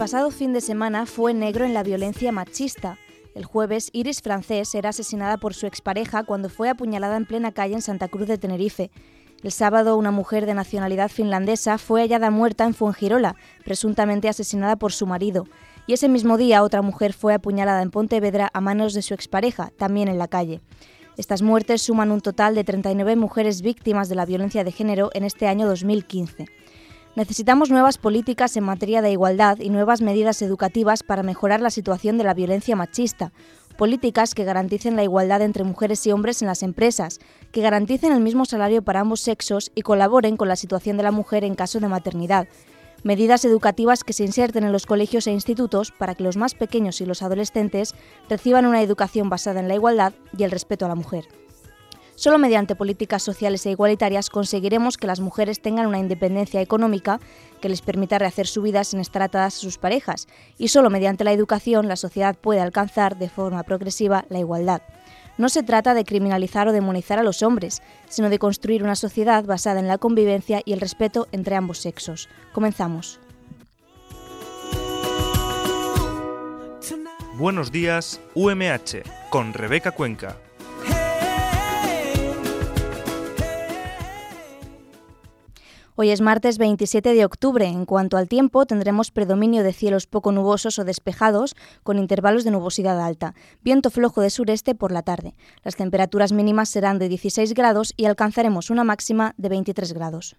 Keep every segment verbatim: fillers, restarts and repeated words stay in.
pasado fin de semana fue negro en la violencia machista. El jueves, Iris Francés era asesinada por su expareja cuando fue apuñalada en plena calle en Santa Cruz de Tenerife. El sábado, una mujer de nacionalidad finlandesa fue hallada muerta en Fuengirola, presuntamente asesinada por su marido. Y ese mismo día, otra mujer fue apuñalada en Pontevedra a manos de su expareja, también en la calle. Estas muertes suman un total de treinta y nueve mujeres víctimas de la violencia de género en este año dos mil quince. Necesitamos nuevas políticas en materia de igualdad y nuevas medidas educativas para mejorar la situación de la violencia machista. Políticas que garanticen la igualdad entre mujeres y hombres en las empresas, que garanticen el mismo salario para ambos sexos y colaboren con la situación de la mujer en caso de maternidad. Medidas educativas que se inserten en los colegios e institutos para que los más pequeños y los adolescentes reciban una educación basada en la igualdad y el respeto a la mujer. Solo mediante políticas sociales e igualitarias conseguiremos que las mujeres tengan una independencia económica que les permita rehacer su vida sin estar atadas a sus parejas, y solo mediante la educación la sociedad puede alcanzar de forma progresiva la igualdad. No se trata de criminalizar o demonizar a los hombres, sino de construir una sociedad basada en la convivencia y el respeto entre ambos sexos. Comenzamos. Buenos días, U M H, con Rebeca Cuenca. Hoy es martes veintisiete de octubre. En cuanto al tiempo, tendremos predominio de cielos poco nubosos o despejados, con intervalos de nubosidad alta. Viento flojo de sureste por la tarde. Las temperaturas mínimas serán de dieciséis grados y alcanzaremos una máxima de veintitrés grados.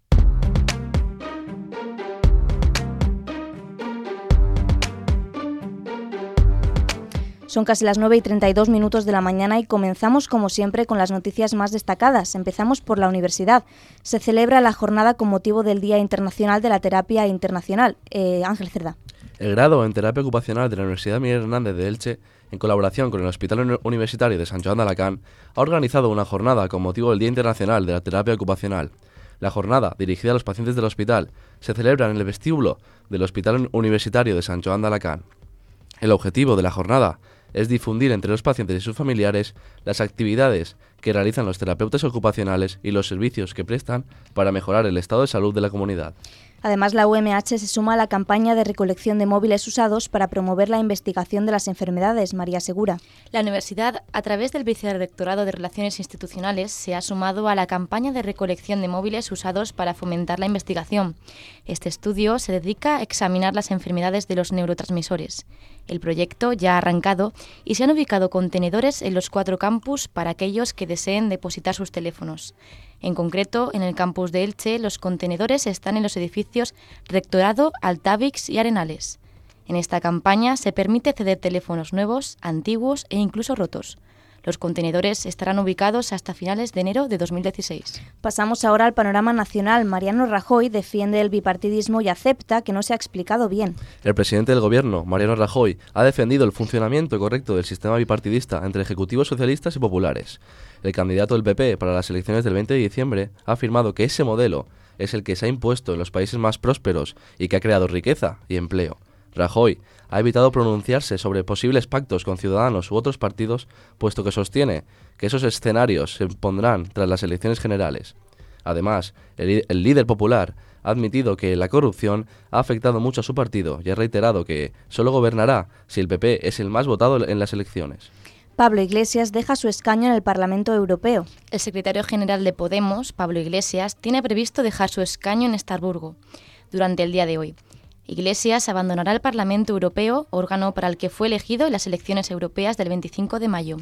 Son casi las nueve y treinta y dos minutos de la mañana y comenzamos, como siempre, con las noticias más destacadas. Empezamos por la universidad. Se celebra la jornada con motivo del Día Internacional de la Terapia Internacional. Eh, Ángel Cerda. El grado en Terapia Ocupacional de la Universidad Miguel Hernández de Elche, en colaboración con el Hospital Universitario de Sant Joan d'Alacant, ha organizado una jornada con motivo del Día Internacional de la Terapia Ocupacional. La jornada, dirigida a los pacientes del hospital, se celebra en el vestíbulo del Hospital Universitario de Sant Joan d'Alacant. El objetivo de la jornada es difundir entre los pacientes y sus familiares las actividades que realizan los terapeutas ocupacionales y los servicios que prestan para mejorar el estado de salud de la comunidad. Además, la U M H se suma a la campaña de recolección de móviles usados para promover la investigación de las enfermedades. María Segura. La universidad, a través del Vicerrectorado de Relaciones Institucionales, se ha sumado a la campaña de recolección de móviles usados para fomentar la investigación. Este estudio se dedica a examinar las enfermedades de los neurotransmisores. El proyecto ya ha arrancado y se han ubicado contenedores en los cuatro campus para aquellos que deseen depositar sus teléfonos. En concreto, en el campus de Elche, los contenedores están en los edificios Rectorado, Altavix y Arenales. En esta campaña se permite ceder teléfonos nuevos, antiguos e incluso rotos. Los contenedores estarán ubicados hasta finales de enero de dos mil dieciséis. Pasamos ahora al panorama nacional. Mariano Rajoy defiende el bipartidismo y acepta que no se ha explicado bien. El presidente del Gobierno, Mariano Rajoy, ha defendido el funcionamiento correcto del sistema bipartidista entre ejecutivos socialistas y populares. El candidato del P P para las elecciones del veinte de diciembre ha afirmado que ese modelo es el que se ha impuesto en los países más prósperos y que ha creado riqueza y empleo. Rajoy ha evitado pronunciarse sobre posibles pactos con Ciudadanos u otros partidos, puesto que sostiene que esos escenarios se impondrán tras las elecciones generales. Además, el, el líder popular ha admitido que la corrupción ha afectado mucho a su partido y ha reiterado que solo gobernará si el P P es el más votado en las elecciones. Pablo Iglesias deja su escaño en el Parlamento Europeo. El secretario general de Podemos, Pablo Iglesias, tiene previsto dejar su escaño en Estrasburgo durante el día de hoy. Iglesias abandonará el Parlamento Europeo, órgano para el que fue elegido en las elecciones europeas del veinticinco de mayo.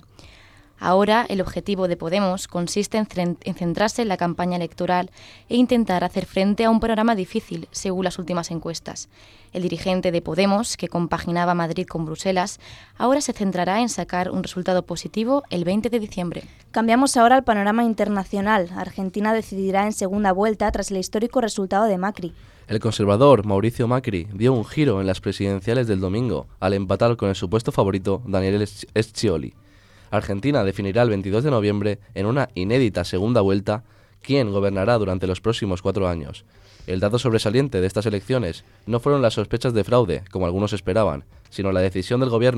Ahora, el objetivo de Podemos consiste en, cren- en centrarse en la campaña electoral e intentar hacer frente a un panorama difícil, según las últimas encuestas. El dirigente de Podemos, que compaginaba Madrid con Bruselas, ahora se centrará en sacar un resultado positivo el veinte de diciembre. Cambiamos ahora al panorama internacional. Argentina decidirá en segunda vuelta tras el histórico resultado de Macri. El conservador Mauricio Macri dio un giro en las presidenciales del domingo al empatar con el supuesto favorito Daniel Scioli. Argentina definirá el veintidós de noviembre, en una inédita segunda vuelta, quién gobernará durante los próximos cuatro años. El dato sobresaliente de estas elecciones no fueron las sospechas de fraude, como algunos esperaban, sino la decisión del gobierno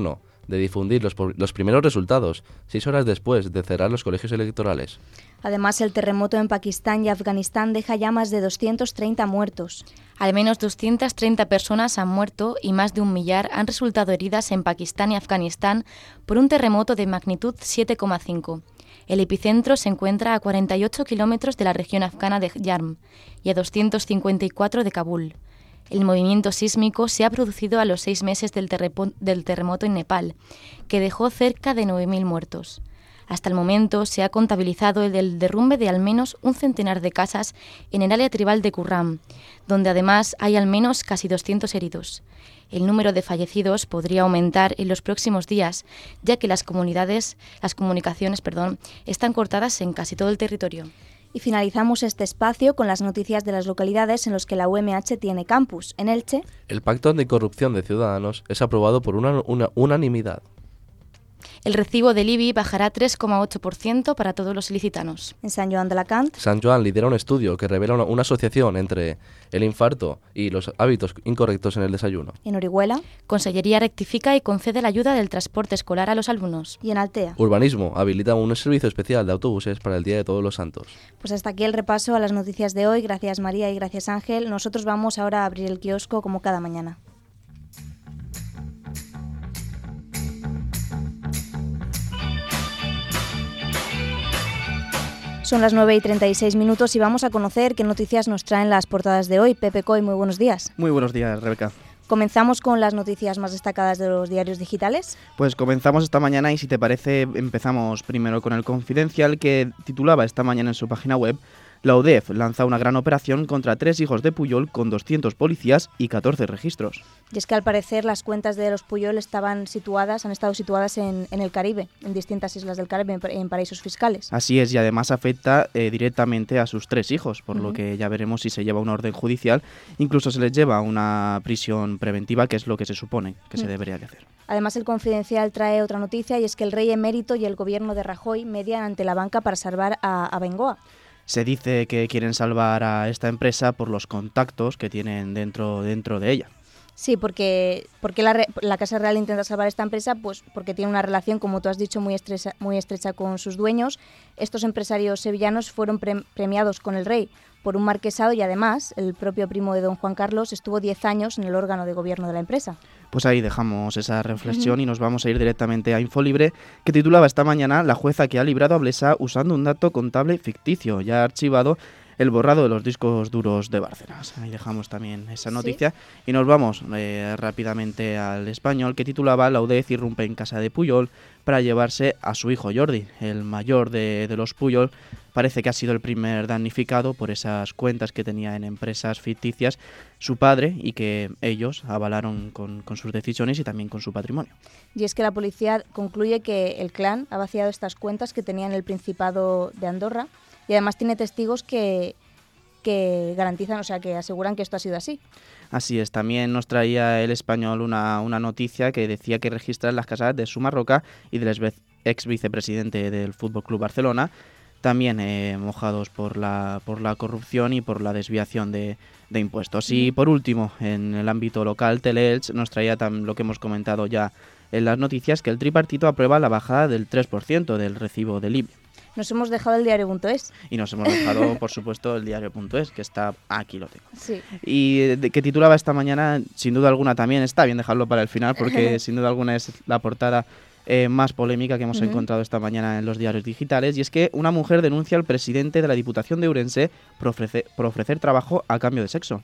de difundir los, los primeros resultados, seis horas después de cerrar los colegios electorales. Además, el terremoto en Pakistán y Afganistán deja ya más de doscientos treinta muertos. Al menos doscientas treinta personas han muerto y más de un millar han resultado heridas en Pakistán y Afganistán por un terremoto de magnitud siete coma cinco. El epicentro se encuentra a cuarenta y ocho kilómetros de la región afgana de Yarm y a doscientos cincuenta y cuatro de Kabul. El movimiento sísmico se ha producido a los seis meses del, terrepo- del terremoto en Nepal, que dejó cerca de nueve mil muertos. Hasta el momento se ha contabilizado el del derrumbe de al menos un centenar de casas en el área tribal de Kurram, donde además hay al menos casi doscientos heridos. El número de fallecidos podría aumentar en los próximos días, ya que las comunidades, las comunicaciones, perdón, están cortadas en casi todo el territorio. Y finalizamos este espacio con las noticias de las localidades en las que la U M H tiene campus. En Elche, el Pacto Anticorrupción de Ciudadanos es aprobado por una, una unanimidad. El recibo del I B I bajará tres coma ocho por ciento para todos los ilicitanos. En San Joan de Alacant, San Joan lidera un estudio que revela una, una asociación entre el infarto y los hábitos incorrectos en el desayuno. En Orihuela, Consellería rectifica y concede la ayuda del transporte escolar a los alumnos. y en Altea. Urbanismo habilita un servicio especial de autobuses para el Día de Todos los Santos. Pues hasta aquí el repaso a las noticias de hoy. Gracias María y gracias Ángel. Nosotros vamos ahora a abrir el kiosco como cada mañana. Son las nueve y treinta y seis minutos y vamos a conocer qué noticias nos traen las portadas de hoy. Pepe Coy, muy buenos días. Muy buenos días, Rebeca. Comenzamos con las noticias más destacadas de los diarios digitales. Pues comenzamos esta mañana y si te parece empezamos primero con el Confidencial, que titulaba esta mañana en su página web: la U D E F lanza una gran operación contra tres hijos de Puyol con doscientos policías y catorce registros. Y es que al parecer las cuentas de los Puyol estaban situadas, han estado situadas en, en el Caribe, en distintas islas del Caribe, en, en paraísos fiscales. Así es, y además afecta eh, directamente a sus tres hijos, por uh-huh. lo que ya veremos si se lleva una orden judicial, incluso se les lleva una prisión preventiva, que es lo que se supone que uh-huh. se debería de hacer. Además, el Confidencial trae otra noticia, y es que el rey emérito y el gobierno de Rajoy median ante la banca para salvar a, a Bengoa. Se dice que quieren salvar a esta empresa por los contactos que tienen dentro, dentro de ella. Sí, porque, porque la, la Casa Real intenta salvar esta empresa, pues porque tiene una relación, como tú has dicho, muy estrecha, muy estrecha con sus dueños. Estos empresarios sevillanos fueron pre- premiados con el rey por un marquesado y además el propio primo de don Juan Carlos estuvo diez años en el órgano de gobierno de la empresa. Pues ahí dejamos esa reflexión y nos vamos a ir directamente a Infolibre, que titulaba esta mañana: la jueza que ha librado a Blesa usando un dato contable ficticio. Ya ha archivado el borrado de los discos duros de Bárcenas. Ahí dejamos también esa noticia. ¿Sí? Y nos vamos eh, rápidamente al Español, que titulaba: la U D E F irrumpe en casa de Puyol para llevarse a su hijo Jordi. El mayor de, de los Puyol parece que ha sido el primer damnificado por esas cuentas que tenía en empresas ficticias su padre y que ellos avalaron con, con sus decisiones y también con su patrimonio. Y es que la policía concluye que el clan ha vaciado estas cuentas que tenía en el Principado de Andorra y además tiene testigos que, que garantizan, o sea, que aseguran que esto ha sido así. Así es, también nos traía el Español una, una noticia que decía que registran las casas de Suma Roca y del ex vicepresidente del F C Barcelona, también eh, mojados por la, por la corrupción y por la desviación de, de impuestos. Y por último, en el ámbito local, Teleelch nos traía tam, lo que hemos comentado ya en las noticias, que el tripartito aprueba la bajada del tres por ciento del recibo del I B I. Nos hemos dejado el diario punto es. Y nos hemos dejado, por supuesto, el diario punto es, que está aquí, lo tengo. Sí. Y de, que titulaba esta mañana, sin duda alguna también, está bien dejarlo para el final, porque sin duda alguna es la portada eh, más polémica que hemos uh-huh. encontrado esta mañana en los diarios digitales, y es que una mujer denuncia al presidente de la Diputación de Ourense por ofrecer, por ofrecer trabajo a cambio de sexo.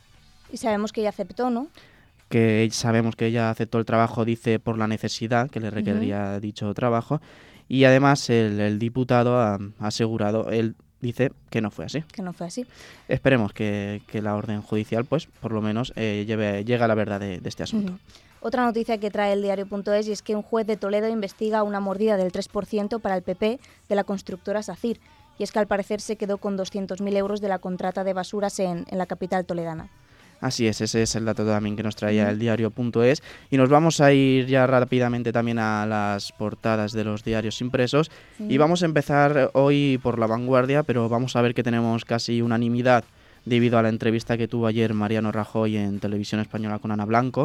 Y sabemos que ella aceptó, ¿no? Que sabemos que ella aceptó el trabajo, dice, por la necesidad que le requería uh-huh. dicho trabajo. Y además el, el diputado ha, ha asegurado, él dice que no fue así. Que no fue así. Esperemos que, que la orden judicial, pues, por lo menos, eh, lleve, llegue a la verdad de, de este asunto. Uh-huh. Otra noticia que trae el diario punto es y es que un juez de Toledo investiga una mordida del tres por ciento para el P P de la constructora SACIR. Y es que al parecer se quedó con doscientos mil euros de la contrata de basuras en, en la capital toledana. Así es, ese es el dato también que nos traía el diario punto es. Y nos vamos a ir ya rápidamente también a las portadas de los diarios impresos. Sí. Y vamos a empezar hoy por La Vanguardia, pero vamos a ver que tenemos casi unanimidad debido a la entrevista que tuvo ayer Mariano Rajoy en Televisión Española con Ana Blanco.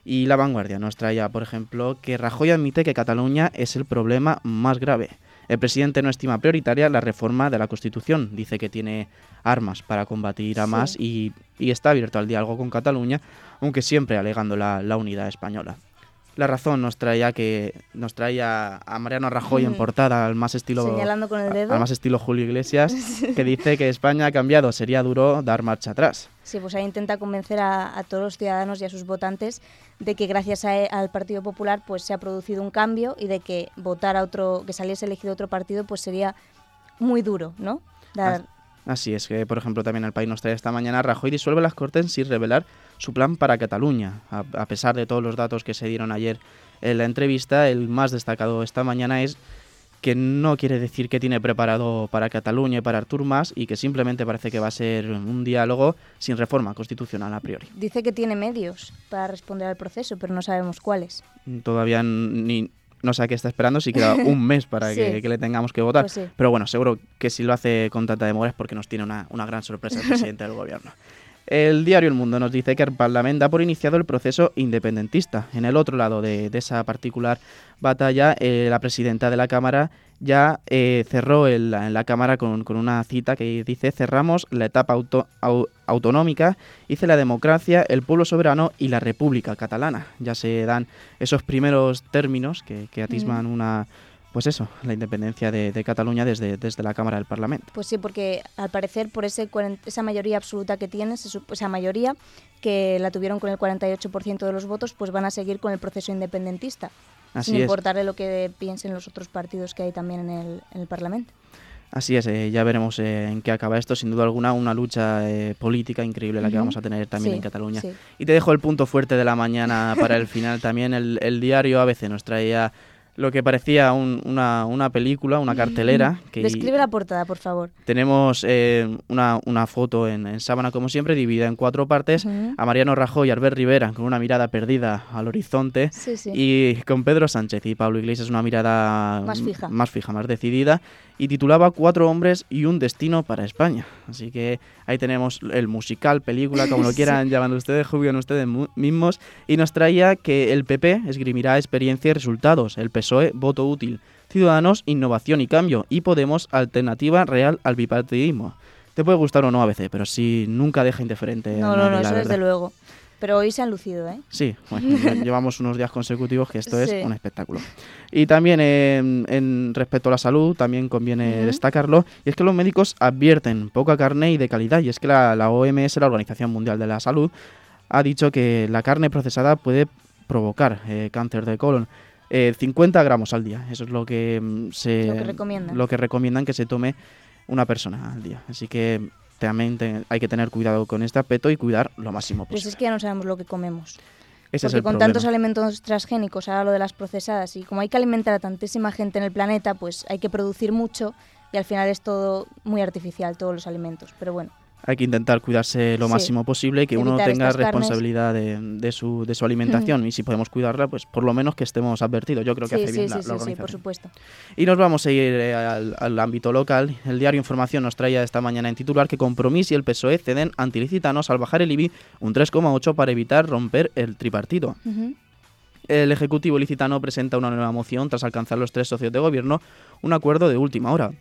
Y La Vanguardia nos traía, por ejemplo, que Rajoy admite que Cataluña es el problema más grave. El presidente no estima prioritaria la reforma de la Constitución. Dice que tiene armas para combatir a más sí. y, y está abierto al diálogo con Cataluña, aunque siempre alegando la, la unidad española. La Razón nos traía que nos traía a Mariano Rajoy en portada al más estilo señalando con el dedo, al más estilo Julio Iglesias, que dice que España ha cambiado, sería duro dar marcha atrás. Sí, pues ahí intenta convencer a, a todos los ciudadanos y a sus votantes de que gracias a, al Partido Popular pues se ha producido un cambio y de que votar a otro, que saliese elegido otro partido pues sería muy duro, ¿no? Dar... Así es, que por ejemplo también El País nos trae esta mañana: Rajoy disuelve las Cortes sin revelar su plan para Cataluña. A, a pesar de todos los datos que se dieron ayer en la entrevista, el más destacado esta mañana es que no quiere decir que tiene preparado para Cataluña y para Artur Mas, y que simplemente parece que va a ser un diálogo sin reforma constitucional a priori. Dice que tiene medios para responder al proceso, pero no sabemos cuáles. Todavía ni... No sé a qué está esperando, si queda un mes para sí. que, que le tengamos que votar. Pues sí. Pero bueno, seguro que si lo hace con tanta demora es porque nos tiene una, una gran sorpresa el presidente del gobierno. El diario El Mundo nos dice que el Parlamento da por iniciado el proceso independentista. En el otro lado de, de esa particular batalla, eh, la presidenta de la Cámara ya eh, cerró el, en la Cámara con, con una cita que dice: cerramos la etapa auto, au, autonómica, hice la democracia, el pueblo soberano y la República Catalana. Ya se dan esos primeros términos que, que atisman mm. una... Pues eso, la independencia de, de Cataluña desde, desde la Cámara del Parlamento. Pues sí, porque al parecer por ese esa mayoría absoluta que tiene, esa mayoría que la tuvieron con el cuarenta y ocho por ciento de los votos, pues van a seguir con el proceso independentista, Así sin es. importarle lo que piensen los otros partidos que hay también en el, en el Parlamento. Así es, eh, ya veremos eh, en qué acaba esto. Sin duda alguna, una lucha eh, política increíble la que uh-huh. vamos a tener también sí, en Cataluña. Sí. Y te dejo el punto fuerte de la mañana para el final también. El, el diario A B C nos traía lo que parecía un, una, una película, una cartelera. Que Describe la portada, por favor. Tenemos eh, una, una foto en, en sábana, como siempre, dividida en cuatro partes. Uh-huh. A Mariano Rajoy y Albert Rivera con una mirada perdida al horizonte. Sí, sí. Y con Pedro Sánchez y Pablo Iglesias una mirada más fija, más, fija, más decidida. Y titulaba Cuatro hombres y un destino para España. Así que ahí tenemos el musical, película, como lo quieran sí. llamando ustedes, juzguen ustedes mismos. Y nos traía que el P P esgrimirá experiencia y resultados, el P S O E voto útil, Ciudadanos innovación y cambio, y Podemos alternativa real al bipartidismo. Te puede gustar o no A B C, pero sí nunca deja indiferente. No, a no, no, la eso verdad. desde luego. Pero hoy se han lucido, ¿eh? Sí, bueno, llevamos unos días consecutivos que esto sí. es un espectáculo. Y también eh, en respecto a la salud, también conviene uh-huh. destacarlo, y es que los médicos advierten poca carne y de calidad, y es que la, la O M S, la Organización Mundial de la Salud, ha dicho que la carne procesada puede provocar eh, cáncer de colon. Eh, cincuenta gramos al día, eso es lo que, se, lo que recomiendan. Lo que recomiendan que se tome una persona al día. Así que también te, hay que tener cuidado con este aspecto y cuidar lo máximo posible. Pues es que ya no sabemos lo que comemos. Ese Porque es el con problema. Tantos alimentos transgénicos, ahora lo de las procesadas, y como hay que alimentar a tantísima gente en el planeta, pues hay que producir mucho y al final es todo muy artificial, todos los alimentos. Pero bueno. Hay que intentar cuidarse lo sí. máximo posible y que Evitar uno tenga responsabilidad de, de, su, de su alimentación. Mm. Y si podemos cuidarla, pues por lo menos que estemos advertidos. Yo creo que sí, hace sí, bien sí, la, sí, la organización. Sí, por supuesto. Y nos vamos a ir eh, al, al ámbito local. El diario Información nos traía esta mañana en titular que Compromís y el P S O E ceden antilicitanos al bajar el I B I un tres coma ocho para evitar romper el tripartito. Uh-huh. El Ejecutivo ilicitano presenta una nueva moción tras alcanzar los tres socios de gobierno un acuerdo de última hora.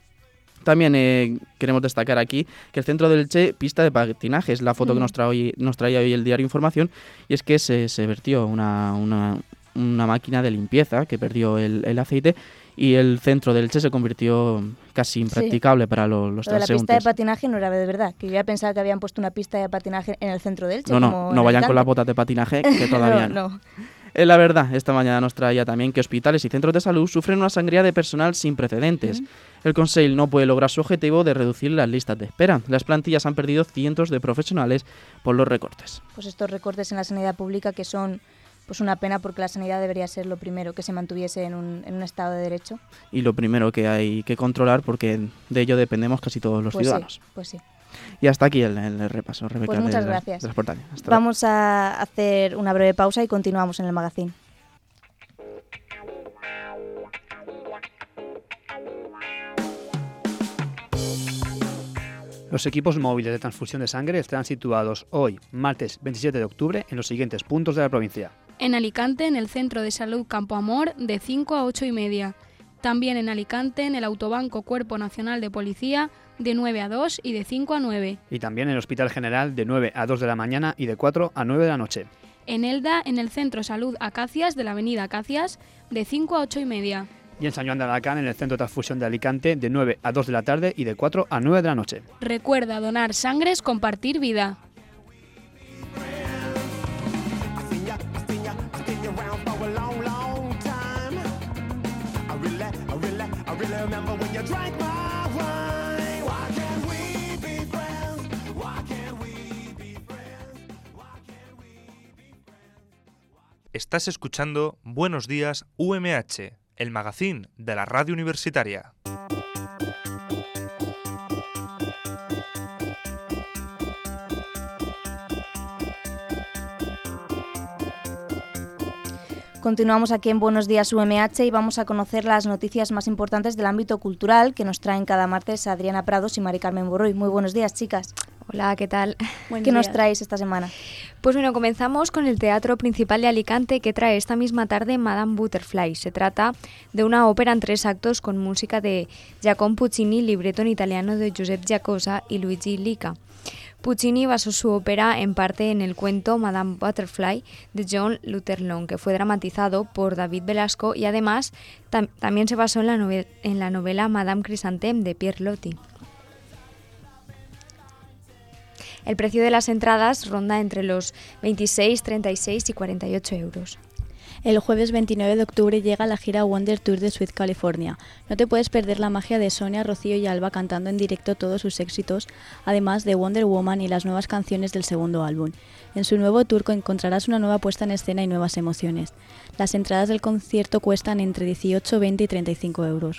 También eh, queremos destacar aquí que el centro del Elche, pista de patinaje, es la foto mm. que nos, trae hoy, nos traía hoy el diario Información, y es que se, se vertió una, una, una máquina de limpieza que perdió el, el aceite y el centro del Elche se convirtió casi impracticable sí. para lo, los Lo de transeúntes. La pista de patinaje no era de verdad, que yo ya pensaba que habían puesto una pista de patinaje en el centro del Elche. No, no, como no vayan con las botas de patinaje, que todavía no. no. no. Eh, la verdad, esta mañana nos traía también que hospitales y centros de salud sufren una sangría de personal sin precedentes. Mm. El Consell no puede lograr su objetivo de reducir las listas de espera. Las plantillas han perdido cientos de profesionales por los recortes. Pues estos recortes en la sanidad pública que son pues una pena, porque la sanidad debería ser lo primero, que se mantuviese en un, en un estado de derecho. Y lo primero que hay que controlar, porque de ello dependemos casi todos los pues ciudadanos. Sí, pues sí. Y hasta aquí el, el repaso, Rebeca. Pues muchas de, gracias. De las portales. Hasta Vamos luego. a hacer una breve pausa y continuamos en el magazine. Los equipos móviles de transfusión de sangre estarán situados hoy, martes veintisiete de octubre, en los siguientes puntos de la provincia. En Alicante, en el Centro de Salud Campo Amor, de cinco a ocho y media. También en Alicante, en el Autobanco Cuerpo Nacional de Policía, de nueve a dos y de cinco a nueve. Y también en el Hospital General, de nueve a dos de la mañana y de cuatro a nueve de la noche. En Elda, en el Centro Salud Acacias, de la Avenida Acacias, de cinco a ocho y media. Y en San Joan de Alacant, en el Centro de Transfusión de Alicante, de nueve a dos de la tarde y de cuatro a nueve de la noche. Recuerda, donar sangre es compartir vida. Estás escuchando Buenos Días U M H, el magazín de la radio universitaria. Continuamos aquí en Buenos Días U M H y vamos a conocer las noticias más importantes del ámbito cultural que nos traen cada martes Adriana Prados y Mari Carmen Borroy. Muy buenos días, chicas. Hola, ¿qué tal? ¿Qué nos traéis esta semana? Pues bueno, comenzamos con el Teatro Principal de Alicante, que trae esta misma tarde Madame Butterfly. Se trata de una ópera en tres actos con música de Giacomo Puccini, libreto en italiano de Giuseppe Giacosa y Luigi Lica. Puccini basó su ópera en parte en el cuento Madame Butterfly de John Luther Long, que fue dramatizado por David Velasco, y además tam- también se basó en la, novel- en la novela Madame Chrysanthème de Pierre Loti. El precio de las entradas ronda entre los veintiséis, treinta y seis y cuarenta y ocho euros. El jueves veintinueve de octubre llega la gira Wonder Tour de Sweet California. No te puedes perder la magia de Sonia, Rocío y Alba cantando en directo todos sus éxitos, además de Wonder Woman y las nuevas canciones del segundo álbum. En su nuevo tour encontrarás una nueva puesta en escena y nuevas emociones. Las entradas del concierto cuestan entre dieciocho, veinte y treinta y cinco euros.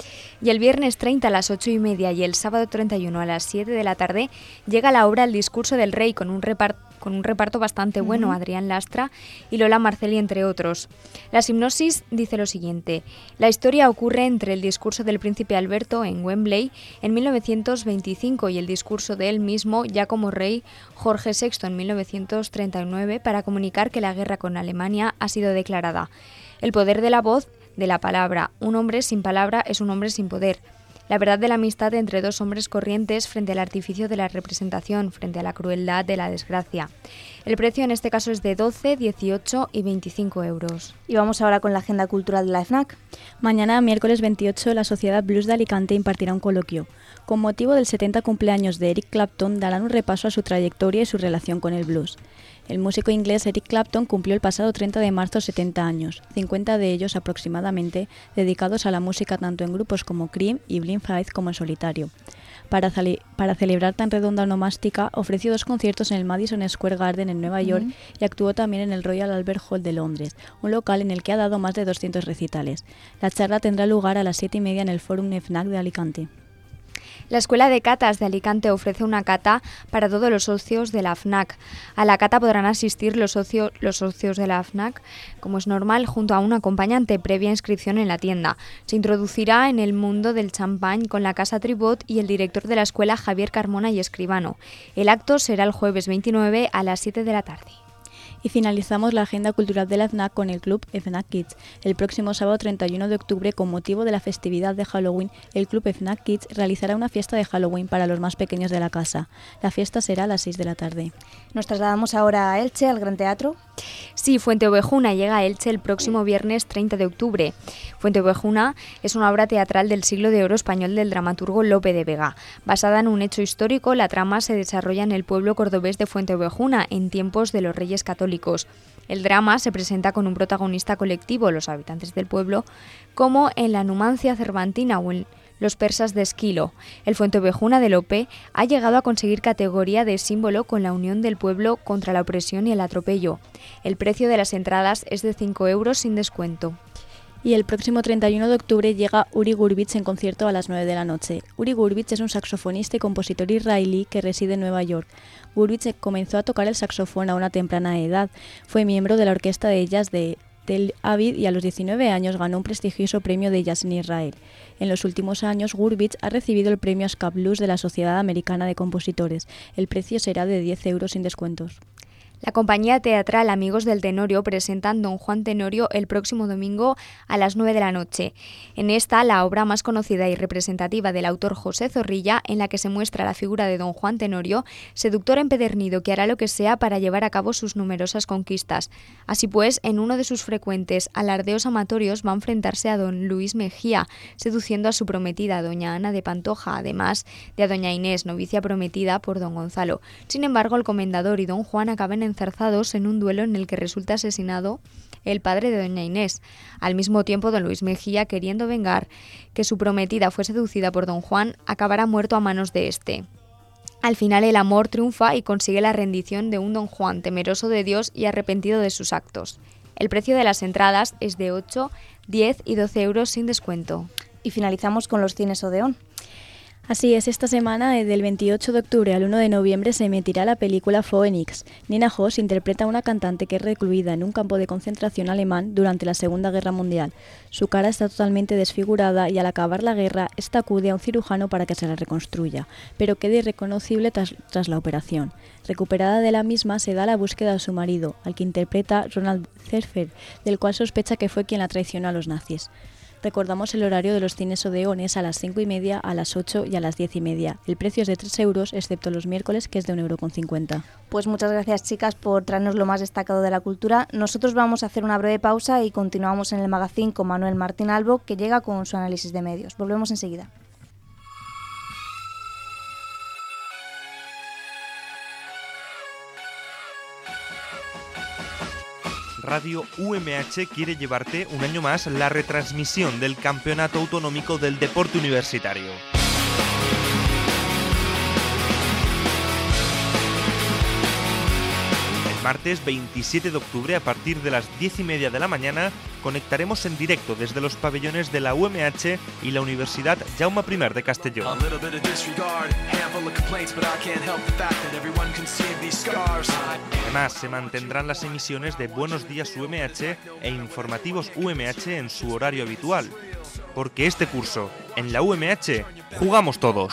Y el viernes treinta a las ocho y media y el sábado treinta y uno a las siete de la tarde llega la obra El discurso del rey con un reparto con un reparto bastante bueno, uh-huh. Adrián Lastra y Lola Marcelli, entre otros. La sinopsis dice lo siguiente: la historia ocurre entre el discurso del príncipe Alberto en Wembley en mil novecientos veinticinco y el discurso de él mismo, ya como rey, Jorge sexto en mil novecientos treinta y nueve, para comunicar que la guerra con Alemania ha sido declarada. El poder de la voz, de la palabra. Un hombre sin palabra es un hombre sin poder. La verdad de la amistad entre dos hombres corrientes frente al artificio de la representación, frente a la crueldad de la desgracia. El precio en este caso es de doce, dieciocho y veinticinco euros. Y vamos ahora con la agenda cultural de la FNAC. Mañana, miércoles veintiocho, la Sociedad Blues de Alicante impartirá un coloquio. Con motivo del setenta cumpleaños de Eric Clapton, darán un repaso a su trayectoria y su relación con el blues. El músico inglés Eric Clapton cumplió el pasado treinta de marzo setenta años, cincuenta de ellos aproximadamente dedicados a la música tanto en grupos como Cream y Blind Faith como en solitario. Para, cele- para celebrar tan redonda onomástica, ofreció dos conciertos en el Madison Square Garden en Nueva York uh-huh. y actuó también en el Royal Albert Hall de Londres, un local en el que ha dado más de doscientos recitales. La charla tendrá lugar a las siete y media en el Fórum FNAC de Alicante. La Escuela de Catas de Alicante ofrece una cata para todos los socios de la FNAC. A la cata podrán asistir los, socio, los socios de la FNAC, como es normal, junto a un acompañante previa inscripción en la tienda. Se introducirá en el mundo del champán con la Casa Tribot y el director de la escuela, Javier Carmona y Escribano. El acto será el jueves veintinueve a las siete de la tarde. Y finalizamos la agenda cultural de la FNAC con el Club FNAC Kids. El próximo sábado treinta y uno de octubre, con motivo de la festividad de Halloween, el Club FNAC Kids realizará una fiesta de Halloween para los más pequeños de la casa. La fiesta será a las seis de la tarde. Nos trasladamos ahora a Elche, al Gran Teatro. Sí, Fuenteovejuna llega a Elche el próximo viernes treinta de octubre. Fuenteovejuna es una obra teatral del siglo de oro español del dramaturgo Lope de Vega. Basada en un hecho histórico, la trama se desarrolla en el pueblo cordobés de Fuenteovejuna, en tiempos de los Reyes Católicos. El drama se presenta con un protagonista colectivo, los habitantes del pueblo, como en la Numancia cervantina o en los persas de Esquilo. El Fuenteovejuna de Lope ha llegado a conseguir categoría de símbolo con la unión del pueblo contra la opresión y el atropello. El precio de las entradas es de cinco euros sin descuento. Y el próximo treinta y uno de octubre llega Uri Gurbich en concierto a las nueve de la noche. Uri Gurbich es un saxofonista y compositor israelí que reside en Nueva York. Gurbich comenzó a tocar el saxofón a una temprana edad. Fue miembro de la orquesta de jazz de Tel Aviv y a los diecinueve años ganó un prestigioso premio de Jazz en Israel. En los últimos años, Gurvitz ha recibido el premio Ska Blues de la Sociedad Americana de Compositores. El precio será de diez euros sin descuentos. La compañía teatral Amigos del Tenorio presentan Don Juan Tenorio el próximo domingo a las nueve de la noche. En esta, la obra más conocida y representativa del autor José Zorrilla, en la que se muestra la figura de Don Juan Tenorio, seductor empedernido que hará lo que sea para llevar a cabo sus numerosas conquistas. Así pues, en uno de sus frecuentes alardeos amatorios va a enfrentarse a Don Luis Mejía, seduciendo a su prometida, Doña Ana de Pantoja, además de a Doña Inés, novicia prometida por Don Gonzalo. Sin embargo, el comendador y Don Juan acaban en enzarzados en un duelo en el que resulta asesinado el padre de Doña Inés. Al mismo tiempo, Don Luis Mejía, queriendo vengar que su prometida fue seducida por Don Juan, acabará muerto a manos de este. Al final, el amor triunfa y consigue la rendición de un Don Juan temeroso de Dios y arrepentido de sus actos. El precio de las entradas es de ocho, diez y doce euros sin descuento. Y finalizamos con los cines Odeón. Así es, esta semana, del veintiocho de octubre al uno de noviembre, se emitirá la película Phoenix. Nina Hoss interpreta a una cantante que es recluida en un campo de concentración alemán durante la Segunda Guerra Mundial. Su cara está totalmente desfigurada y al acabar la guerra, esta acude a un cirujano para que se la reconstruya, pero quede irreconocible tras, tras la operación. Recuperada de la misma, se da a la búsqueda de su marido, al que interpreta Ronald Zerfer, del cual sospecha que fue quien la traicionó a los nazis. Recordamos el horario de los cines Odeones a las cinco y media, a las ocho y a las diez y media. El precio es de tres euros, excepto los miércoles, que es de un euro con cincuenta. Pues muchas gracias, chicas, por traernos lo más destacado de la cultura. Nosotros vamos a hacer una breve pausa y continuamos en el magazine con Manuel Martín Albo, que llega con su análisis de medios. Volvemos enseguida. Radio U M H quiere llevarte un año más la retransmisión del Campeonato Autonómico del Deporte Universitario. El martes veintisiete de octubre, a partir de las diez y media de la mañana, conectaremos en directo desde los pabellones de la U M H y la Universidad Jaume I de Castelló. Además, se mantendrán las emisiones de Buenos Días U M H e Informativos U M H en su horario habitual, porque este curso, en la U M H, jugamos todos.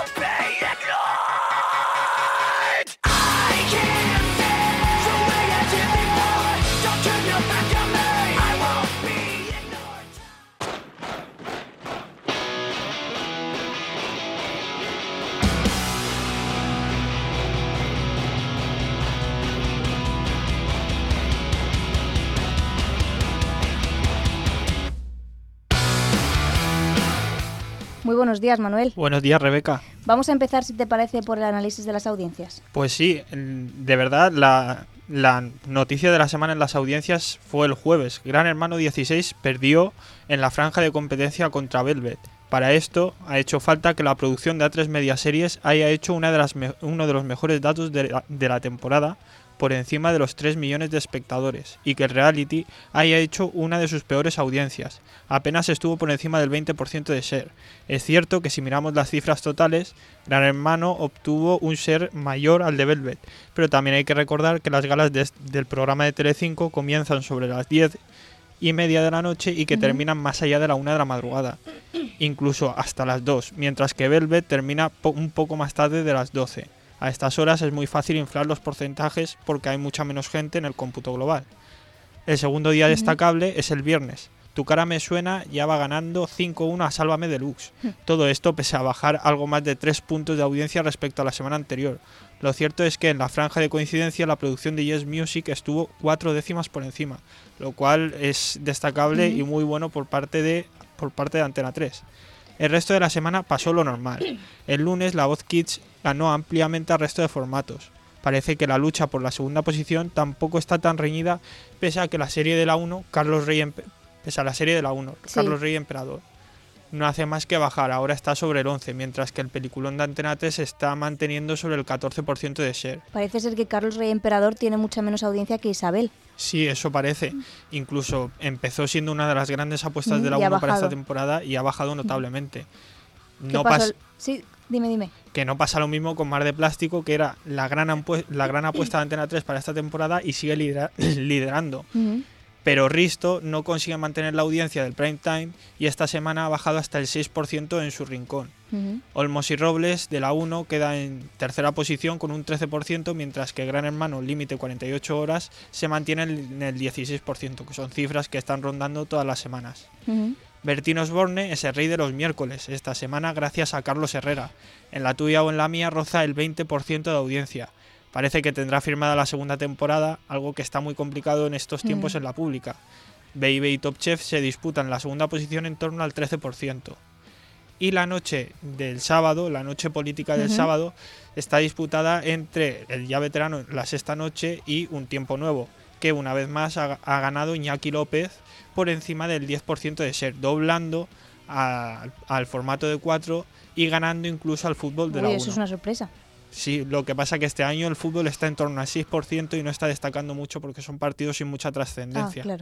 Muy buenos días, Manuel. Buenos días, Rebeca. Vamos a empezar, si te parece, por el análisis de las audiencias. Pues sí, de verdad, la, la noticia de la semana en las audiencias fue el jueves. Gran Hermano dieciséis perdió en la franja de competencia contra Velvet. Para esto ha hecho falta que la producción de A tres Media Series haya hecho una de las me- uno de los mejores datos de la, de la temporada, por encima de los tres millones de espectadores, y que el reality haya hecho una de sus peores audiencias. Apenas estuvo por encima del veinte por ciento de share. Es cierto que si miramos las cifras totales, Gran Hermano obtuvo un share mayor al de Velvet, pero también hay que recordar que las galas de, del programa de Telecinco comienzan sobre las diez y media de la noche y que uh-huh. terminan más allá de la una de la madrugada, incluso hasta las dos, mientras que Velvet termina po- un poco más tarde de las doce. A estas horas es muy fácil inflar los porcentajes porque hay mucha menos gente en el cómputo global. El segundo día uh-huh. destacable es el viernes. Tu cara me suena ya va ganando cinco uno a Sálvame Deluxe. Uh-huh. Todo esto pese a bajar algo más de tres puntos de audiencia respecto a la semana anterior. Lo cierto es que en la franja de coincidencia la producción de Yes Music estuvo cuatro décimas por encima, lo cual es destacable uh-huh. y muy bueno por parte de, por parte de Antena tres. El resto de la semana pasó lo normal. El lunes La Voz Kids ganó ampliamente al resto de formatos. Parece que la lucha por la segunda posición tampoco está tan reñida, pese a que la serie de la uno, Carlos Rey, Empe- pese a la serie de la uno, sí. Carlos Rey Emperador, no hace más que bajar, ahora está sobre el once, mientras que el peliculón de Antena tres está manteniendo sobre el catorce por ciento de share. Parece ser que Carlos Rey Emperador tiene mucha menos audiencia que Isabel. Sí, eso parece. Incluso empezó siendo una de las grandes apuestas mm, de la uno para esta temporada y ha bajado notablemente. No pasa. Sí, dime, dime. Que no pasa lo mismo con Mar de Plástico, que era la gran, ampu- la gran apuesta de Antena tres para esta temporada y sigue lidera- liderando. Uh-huh. pero Risto no consigue mantener la audiencia del prime time y esta semana ha bajado hasta el seis por ciento en su rincón. Uh-huh. Olmos y Robles de la uno queda en tercera posición con un trece por ciento, mientras que Gran Hermano Límite cuarenta y ocho horas se mantiene en el dieciséis por ciento, que son cifras que están rondando todas las semanas. Uh-huh. Bertín Osborne es el rey de los miércoles esta semana gracias a Carlos Herrera. En la tuya o en la mía roza el veinte por ciento de audiencia. Parece que tendrá firmada la segunda temporada, algo que está muy complicado en estos tiempos mm. en la pública. B y B y Top Chef se disputan la segunda posición en torno al trece por ciento. Y la noche del sábado, la noche política del uh-huh. sábado, está disputada entre el ya veterano La Sexta Noche y Un Tiempo Nuevo, que una vez más ha, ha ganado Iñaki López por encima del diez por ciento de ser, doblando a, al formato de cuatro y ganando incluso al fútbol de Uy, la uno. Eso es una sorpresa. Sí, lo que pasa que este año el fútbol está en torno al seis por ciento y no está destacando mucho porque son partidos sin mucha trascendencia. Ah, claro.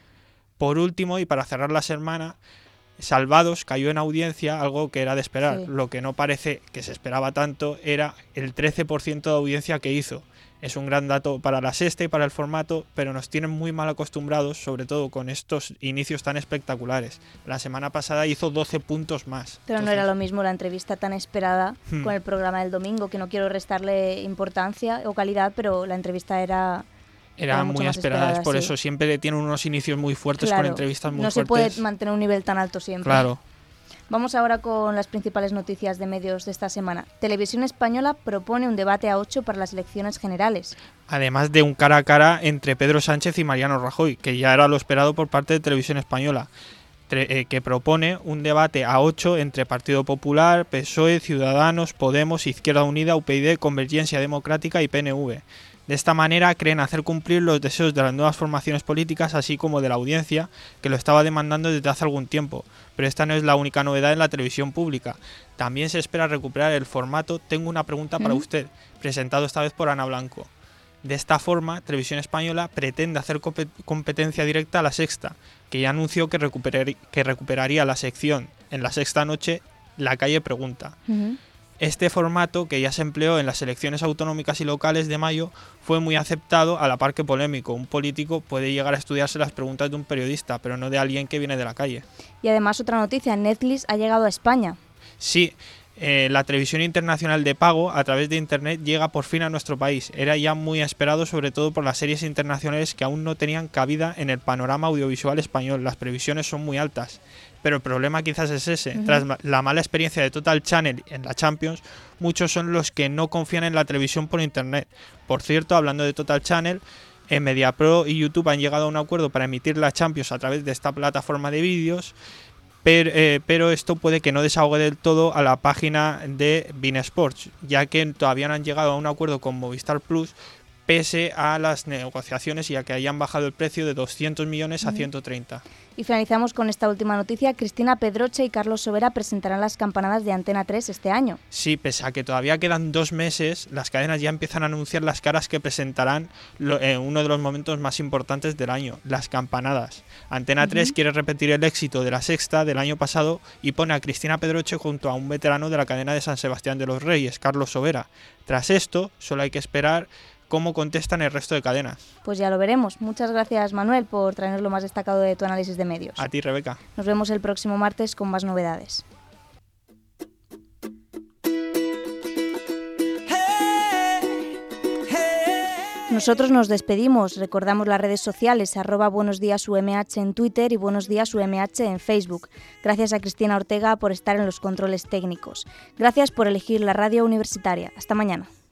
Por último, y para cerrar la semana, Salvados cayó en audiencia, algo que era de esperar. Sí. Lo que no parece que se esperaba tanto era el trece por ciento de audiencia que hizo. Es un gran dato para la sexta y para el formato, pero nos tienen muy mal acostumbrados, sobre todo con estos inicios tan espectaculares. La semana pasada hizo doce puntos más. Pero Entonces, no era lo mismo la entrevista tan esperada hmm. con el programa del domingo, que no quiero restarle importancia o calidad, pero la entrevista era... Era, era muy esperada, es por sí. eso siempre tienen unos inicios muy fuertes claro, con entrevistas muy no fuertes. No se puede mantener un nivel tan alto siempre. Claro. Vamos ahora con las principales noticias de medios de esta semana. Televisión Española propone un debate a ocho para las elecciones generales. Además de un cara a cara entre Pedro Sánchez y Mariano Rajoy, que ya era lo esperado por parte de Televisión Española, eh, que propone un debate a ocho entre Partido Popular, P S O E, Ciudadanos, Podemos, Izquierda Unida, U P y D, Convergencia Democrática y P N V. De esta manera creen hacer cumplir los deseos de las nuevas formaciones políticas, así como de la audiencia, que lo estaba demandando desde hace algún tiempo. Pero esta no es la única novedad en la televisión pública. También se espera recuperar el formato Tengo una pregunta para usted, presentado esta vez por Ana Blanco. De esta forma, Televisión Española pretende hacer competencia directa a La Sexta, que ya anunció que, recuperar, que recuperaría la sección en La Sexta Noche, La Calle Pregunta. Uh-huh. Este formato, que ya se empleó en las elecciones autonómicas y locales de mayo, fue muy aceptado a la par que polémico. Un político puede llegar a estudiarse las preguntas de un periodista, pero no de alguien que viene de la calle. Y además otra noticia, Netflix ha llegado a España. Sí, eh, la televisión internacional de pago a través de Internet llega por fin a nuestro país. Era ya muy esperado, sobre todo por las series internacionales que aún no tenían cabida en el panorama audiovisual español. Las previsiones son muy altas. Pero el problema quizás es ese. Uh-huh. Tras la mala experiencia de Total Channel en la Champions, muchos son los que no confían en la televisión por Internet. Por cierto, hablando de Total Channel, en MediaPro y YouTube han llegado a un acuerdo para emitir la Champions a través de esta plataforma de vídeos, pero, eh, pero esto puede que no desahogue del todo a la página de beIN Sports, ya que todavía no han llegado a un acuerdo con Movistar Plus, pese a las negociaciones y a que hayan bajado el precio de doscientos millones a ciento treinta. Y finalizamos con esta última noticia. Cristina Pedroche y Carlos Sobera presentarán las campanadas de Antena tres este año. Sí, pese a que todavía quedan dos meses, las cadenas ya empiezan a anunciar las caras que presentarán en eh, uno de los momentos más importantes del año, las campanadas. Antena uh-huh. tres quiere repetir el éxito de La Sexta del año pasado y pone a Cristina Pedroche junto a un veterano de la cadena de San Sebastián de los Reyes, Carlos Sobera. Tras esto, solo hay que esperar cómo contestan el resto de cadenas. Pues ya lo veremos. Muchas gracias, Manuel, por traernos lo más destacado de tu análisis de medios. A ti, Rebeca. Nos vemos el próximo martes con más novedades. Nosotros nos despedimos. Recordamos las redes sociales, arroba Buenos Días U M H en Twitter y Buenos Días U M H en Facebook. Gracias a Cristina Ortega por estar en los controles técnicos. Gracias por elegir la radio universitaria. Hasta mañana.